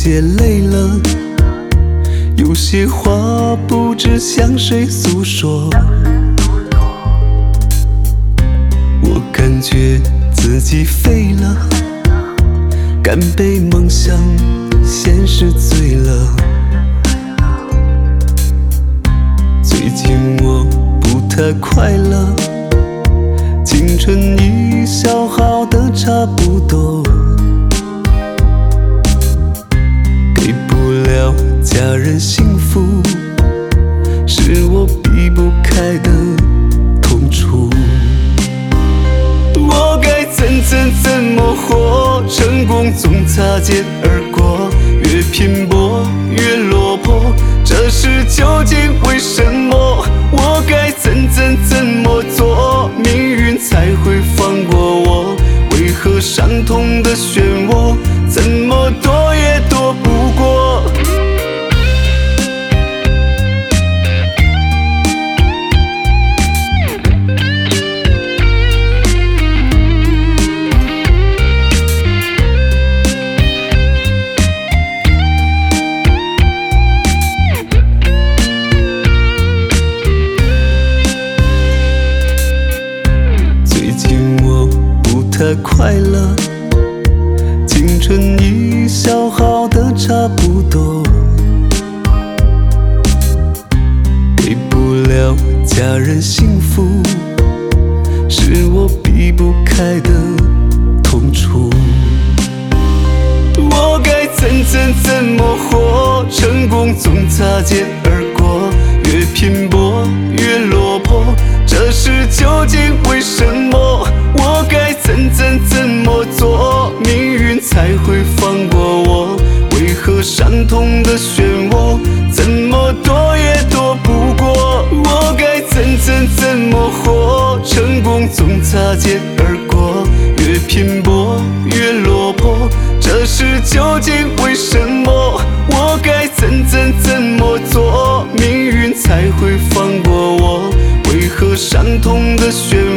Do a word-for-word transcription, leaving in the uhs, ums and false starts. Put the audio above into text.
些累了，有些话不知向谁诉说。我感觉自己废了，敢被梦想现实醉了。最近我不太快乐，青春已消耗得差不多，给不了家人幸福，是我避不开的痛楚。我该怎怎怎么活？成功总擦肩而过，越拼搏越落魄，这是究竟为什么？我该怎怎怎么做，命运才会放过我？为何伤痛的漩涡，怎么躲也躲不过？太快乐，青春已消耗得差不多，给不了家人幸福，是我避不开的痛楚。我该怎怎怎么活？成功总擦肩而过，越拼搏越落魄，这是究竟为什么？我该怎怎怎么做，命运才会放过我？为何伤痛的漩涡，怎么躲也躲不过？我该怎怎怎么活？成功总擦肩而过，越拼搏越落魄，这是究竟为什么？我该怎怎怎么做，命运才会放过我？为何伤痛的漩涡